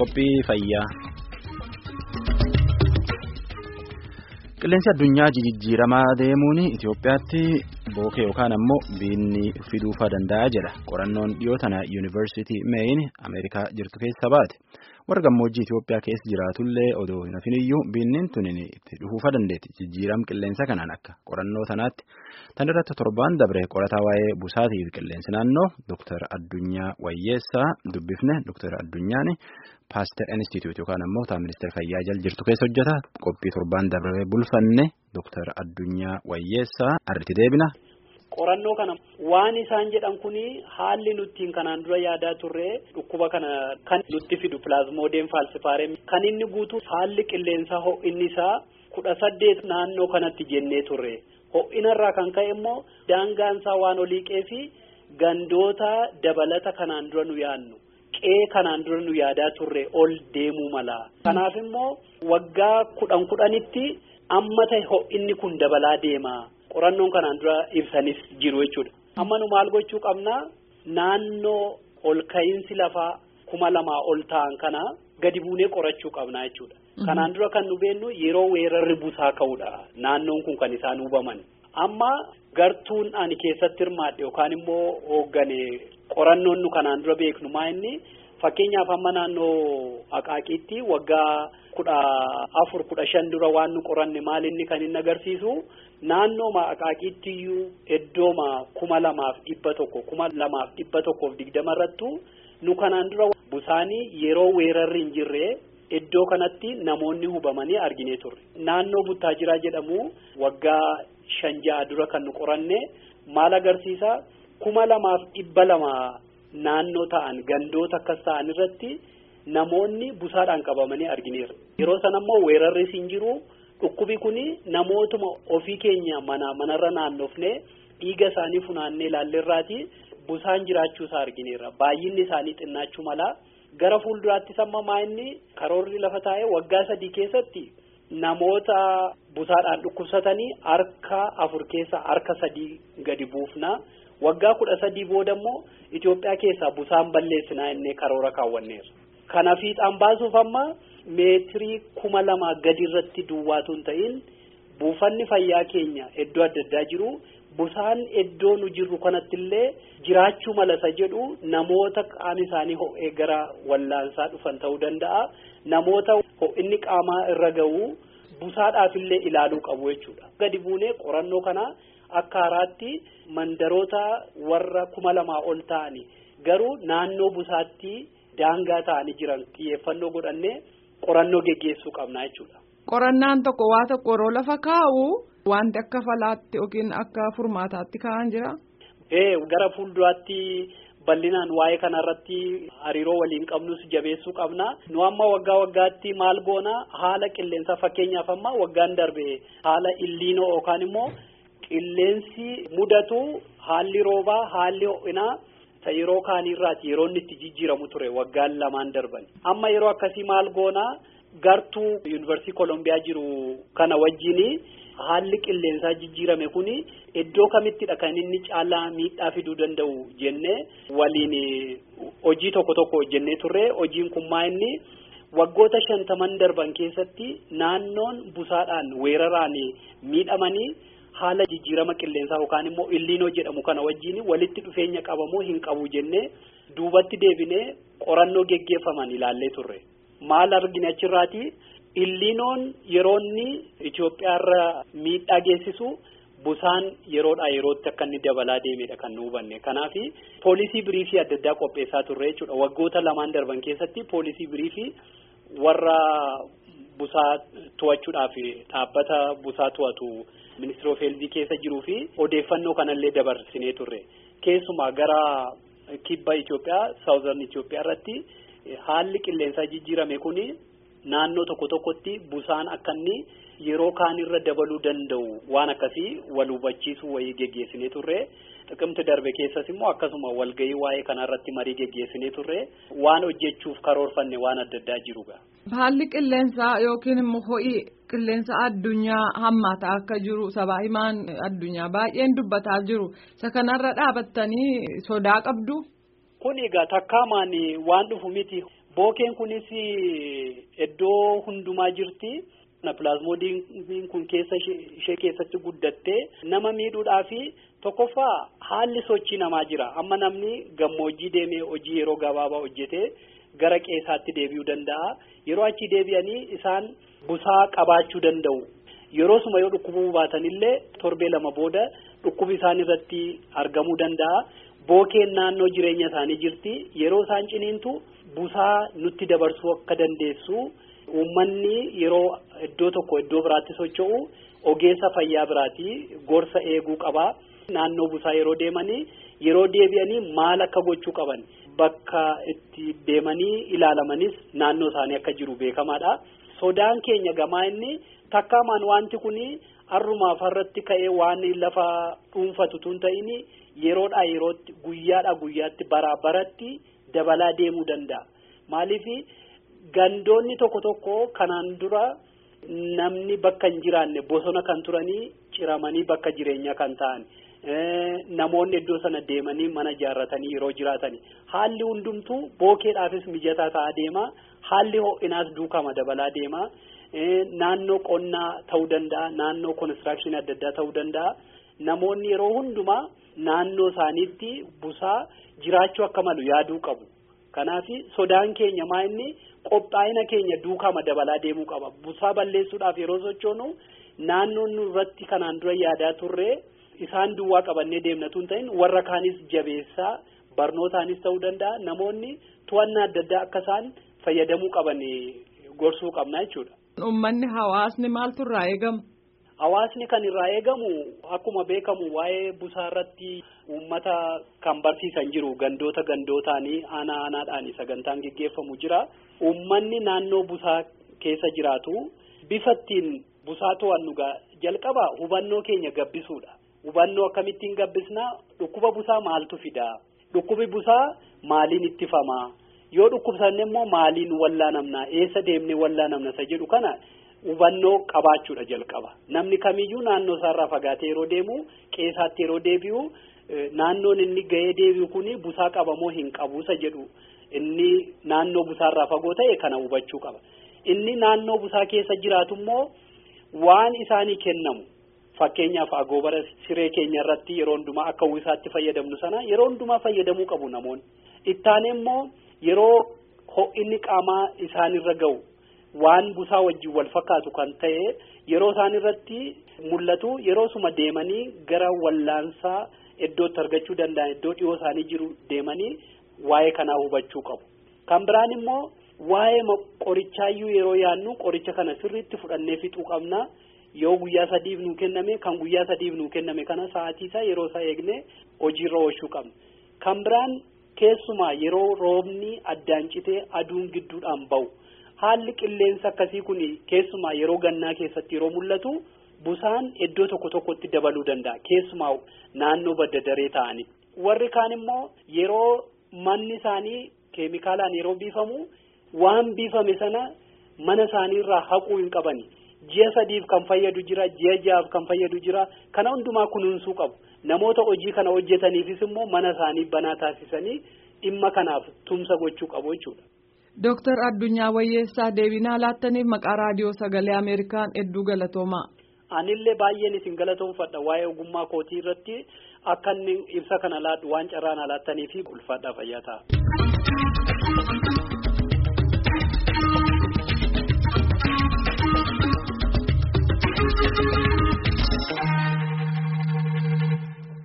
qophii fayyaa. Qilleensi addunyaa jijjiiramaa deemuun Itoophiyaatti bookee yookaan ammoo biinni fiduufaa danda'a jedha. Qorannoon dhiyoo tana Yuunivarsiitii Meeyin Ameerikaa jirtu keessa baate. Warra gammoojjii Itoophiyaa keessa jiraatullee odoo hin hafiniyyuu biinniin tunin itti dhufuufaa dandeetti. Jijjiirama qilleensa kanaan akka qorannoo tanaatti tan irratti torbaan dabre qorataa waa'ee busaatii fi qilleensi naannoo Dr. Addunyaa Wayyeessaa dubbifne. Dr. Addunyaan Paaster Institute yookaan ammoo ministeera fayyaa jala jirtu keessa hojjeta. Qophii torbaan dabre bulfanne Dr. Addunyaa Wayyeessaa arritti deebina. Qorannoo kana waan isaan jedhan kuni haalli nuti kanaan dura yaadaa turre dhukkuba kana kan nutti fidu plasmodium falciparum kan inni guutu haalli qilleensaa ho'inni isaa 18 naannoo kanatti jennee turre. Ho'inarraa kan ka'e immoo daangaansaa waan oliiqee fi gandoota dabalata kanaan dura nu yaadnu. Qe'ee kanaan dura nu yaadaa turre ol deemuu mala. Kanaaf immoo waggaa 10 amma ta'e ho'inni kun dabalaa deema. Qorannoon kanaan dura ibsanis jiru jechuudha. Amma nu maal gochuu qabna? Naannoo ol ka'iinsi lafaa 2000 ol ta'an kana gadi buunee qorachuu qabna jechuudha. Kanaan dura kan nu beennu yeroo weerarri busaa ka'uudha. Naannoon kun kan isaan hubaman. Amma gartuun ani keessatti hirmaadhe yookaan immoo hooggane qorannoon nu kanaan dura beeknu maa inni fakkeenyaaf amma naannoo Aqaaqiitti waggaa 14-15 dura waan nu qoranne maal inni kan inni agarsiisu naannoo Aqaaqiittiyyu iddooma 2120 irrattu nu kanaan dura busaanii yeroo weerarri hin jirre iddoo kanatti namoonni hubamanii arginee turre. Naannoo Buttaajiraa jedhamu waggaa 5 dura kan nu qoranne maal agarsiisa 2200 naannoo ta'an gandoota akkas ta'an irratti namoonni busaadhaan qabamanii argineerra. Yeroo sana immoo weerarri hin jiru. Dhukkubi kuni namootuma ofii keenya manarra naannofne dhiiga isaanii funaannee ilaalleerraati busaan jiraachuu isaa argineerra. Baay'inni isaanii xinnaachuu mala. Gara fuulduraatti sammamaa inni karoorri lafa taa'ee waggaa 3 keessatti namoota busaadhaan dhukkubsatanii harka 4 keessa harka 3 gadi buufna. Waggaa 13 booda immoo Itoophiyaa keessaa busaan balleessinaa innee karoora kaawwanneerra. Kana fiixaan baasuuf amma meetirii 2000 gadi irratti duwwaatu hin ta'in buufanni fayyaa keenya iddoo adda addaa jiru. Busaan iddoo nu jirru kanatti illee jiraachuu malasa jedhu namoota qaamni isaanii ho'ee gara wallaansaa dhufan ta'uu danda'a. Namoota ho'inni qaamaa irra ga'u busaadhaaf illee ilaaluu qabu jechuudha. Gadi buunee qorannoo kana akka haaraatti mandaroota warra 2000 ol ta'ani garuu naannoo busaatti daangaa ta'anii jiran xiyyeeffannoo godhannee qorannoo geggeessuu qabna jechuudha. Qorannaan tokko waa tokko yeroo lafa kaa'u wanti akka falaatti yookiin akka furmaataatti kaa'an jira. Gara fuulduraatti bal'inaan waa'ee kanarratti hariiroo waliin qabnus jabeessuu qabna. Nu amma waggaatti maal goona haala qilleensa fakkeenyaaf amma waggaan darbe haala illiinoo yookaan immoo qilleensi mudatu haalli roobaa haalli ho'inaa yeroo kaanirraati yeroo inni itti jijjiiramu ture waggaan 2 darban. Amma yeroo akkasii maal goona gartuu Yuunivarsiitii Kolombiyaa jiru kana wajjini haalli qilleensaa jijjiirame kuni iddoo kamittidha kan inni caalaa miidhaa fiduu danda'u jennee waliin hojii tokko hojjennee turre. Hojiin kun maa inni waggoota 50 darban keessatti naannoon busaadhaan weeraraan miidhamanii haala jijjiirama qilleensaa yookaan immoo illiinoo jedhamu kana wajjin walitti dhufeenya qabamoo hin qabu jennee duubatti deebinee qorannoo geggeeffaman ilaallee turre. Maal argine achirraati illiinoon yeroonni Itoophiyaarra miidhaa geessisu busaan yeroodhaa yerootti akka inni dabalaa deemedha kan nu hubanne. Kanaaf poolisii biriifii adda addaa qopheessaa turre jechuudha. Waggoota 2 darban keessatti poolisii biriifii warra busaa to'achuudhaaf dhaabbata busaa to'atu Ministry of Health keessa jiruu fi odeeffannoo kanallee dabarsinee turre. Keessumaa gara kibba Itoophiyaa Southern Itoophiyaa irratti haalli qilleensaa jijjiirame kuni naannoo tokkotti busaan akka inni yeroo kaanirra dabaluu danda'u waan akkasii wal hubachiisuu wayii geggeessinee turre. Xiqimti darbe keessas immoo akkasuma walgahii waa'ee kanarratti marii geggeessinee turre. Waan hojjechuuf karoorfanne waan adda addaa jiruudha. Haalli qilleensaa yookiin immoo ho'i qilleensa addunyaa hammaataa akka jiru sabaa himaan addunyaa baay'een dubbataa jiru. Isa kanarra dhaabattanii sodaa qabdu? Kun egaa takkaamaan waan dhufu miti. Bookeen kunis iddoo hundumaa jirti. Pilaazmoodiin kun keessa ishee keessatti guddattee nama miidhuudhaa fi tokkoffaa haalli sochii namaa jira. Amma namni gammoojjii deemee hojii yeroo gabaabaa hojjetee gara qeessaatti deebi'uu danda'a. Yeroo achi deebi'anii isaan busaa qabaachuu danda'u. Yeroosuma yoo dhukkubuu baatanillee torbee 2 booda dhukkubi isaan irratti argamuu danda'a. Bookeen naannoo jireenya isaanii jirti. Yeroo isaan ciniintu busaa nutti dabarsuu akka dandeessu. Uummanni yeroo iddoo tokko iddoo biraatti socho'u ogeessa fayyaa biraati gorsa eeguu qaba. Naannoo busaa yeroo deemanii yeroo deebi'anii maal akka gochuu qaban bakka itti deemanii ilaalamanis naannoo isaanii akka jiru beekamaadha. Sodaan keenya gamaa inni takkaamaan wanti kun har'umaaf har'atti ka'ee waan lafa dhuunfatu tun ta'ini yeroodhaa yerootti guyyaadhaa guyyaatti baraa baratti dabalaa deemuu danda'a. Maaliif gandoonni tokko tokko kanaan dura namni bakka hin jiraanne bosona kan turanii ciramanii bakka jireenyaa kan ta'an namoonni iddoo sana deemanii mana ijaarratanii yeroo jiraatanii haalli hundumtuu bookeedhaafis mijataa ta'aa deema. Haalli ho'inaas duukama dabalaa deema. Naannoo qonnaa ta'uu danda'a, naannoo konistirakshinii adda addaa ta'uu danda'a. Namoonni yeroo hundumaa naannoo isaaniitti busaa jiraachuu akka malu yaaduu qabu. Kanaaf sodaan keenya maa inni qophaa'ina keenya duukama dabalaa deemuu qaba. Busaa balleessuudhaaf yeroo sochoonu naannoon irratti kanaan dura yaadaa turre isaan duwwaa qabannee deemnatu hin ta'in warra kaanis jabeessaa barnootaanis ta'uu danda'a. Namoonni to'annaa adda addaa akka isaan fayyadamuu qaban gorsuu qabna jechuudha. Uummanni hawaasni maaltu irraa eegama? Hawaasni kan irraa eegamu akkuma beekamu waa'ee busaa irratti uummata kan barsiisan jiru gandoota gandootaanii aanaadhaan sagantaan gaggeeffamu jira. Uummanni naannoo busaa keessa jiraatu bifattiin busaa to'annu jalqaba hubannoo keenya gabbisuudha. Hubannoo akkamittiin gabbisnaa? Dhukkuba busaa maaltu fidaa? Dhukkubi busaa maaliin ittifamaa? Yoo dhukkubsanne immoo maaliin wallaanamnaa? Eessa deemnee wallaanamna isa jedhu kana hubannoo qabaachuudha jalqaba. Namni kamiyyuu naannoo isaarraa fagaatee yeroo deemu qeessaatti yeroo deebi'u naannoon inni ga'ee deebi'u kuni busaa qabamoo hin qabu isa jedhu inni naannoo busaarraa fagoo ta'e kana hubachuu qaba. Inni naannoo busaa keessa jiraatu immoo waan isaanii kennamu fakkeenyaaf agoobara siree keenya irratti yeroo hundumaa akka uwwisaatti fayyadamnu sana yeroo hundumaa fayyadamuu qabu namoonni. Ittaane immoo yeroo ho'inni qaamaa isaanirra ga'u waan busaa wajjin wal fakkaatu kan ta'e yeroo isaan irratti mul'atu yeroo suma deemanii gara wallaansaa iddootti argachuu danda'an iddoo dhiyoo isaanii jiru deemanii waa'ee kanaa hubachuu qabu. Kan biraan immoo waa'ee qorichaayyuu yeroo yaannu qoricha kana sirriitti fudhannee fixuu qabna. Yoo guyyaa 3 nuu kenname kan guyyaa 3 nuu kenname kana sa'aatii isaa yeroo isaa eegne hojiirra oolchuu qabna. Kan biraan keessumaa yeroo roobni addaan citee aduun gidduudhaan ba'u. Haalli qilleensa akkasii kun keessumaa yeroo gannaa keessatti yeroo mul'atu busaan iddoo tokko tokkotti dabaluu danda'a. Keessumaa naannoo badda daree ta'anii. Warri kaan immoo yeroo manni isaanii keemikaalaan yeroo biifamu waan biifame sana mana isaaniirraa haquu hin qabani. Ji'a 3 kan fayyadu jira, ji'a 6 kan fayyadu jira. Kana hundumaa kunuunsuu qabu. Namoota hojii kana hojjetaniifis immoo mana isaanii banaa taasisanii dhimma kanaaf tumsa gochuu qabu jechuudha. Dooktar Addunyaa Wayyeessaa deebinaa laattaniif maqaa raadiyoo sagalee Ameerikaan hedduu galatoomaa. Anillee baay'een isin galatoomfadha waa'ee ogummaa kootii irratti akka inni ibsa kana laadhu waan carraan laattaniif ulfaadhaa fayyaa ta'a.